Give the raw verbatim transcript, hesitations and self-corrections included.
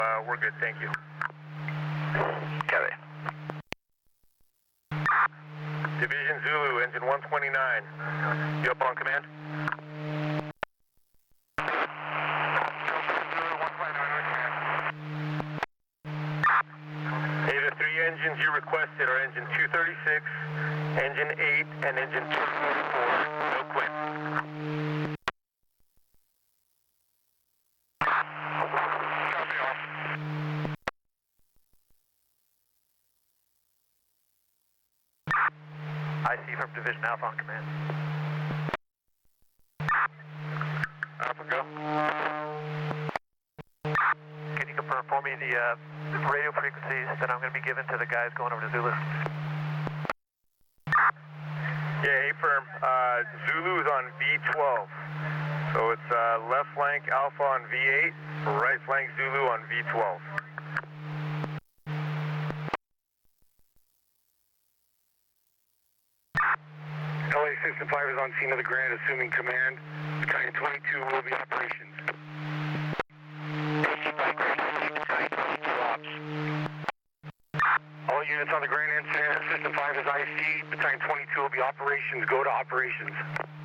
Uh, we're good, thank you. Copy. Division Zulu, engine one twenty-nine. You up on command? Hey, the three engines you requested are engine two thirty-six, engine eight, and engine two forty-four. No quit. I C from Division Alpha on command. Alpha, go. Can you confirm for me the uh, radio frequencies that I'm going to be giving to the guys going over to Zulu? Yeah, hey firm. Uh, Zulu is on V twelve. So it's uh, left flank Alpha on V eight, right flank Zulu on V twelve. L A System five is on scene of the Grand, assuming command. Battalion twenty-two will be operations. All units on the Grand incident, System five is I C. Battalion twenty-two will be operations. Go to operations.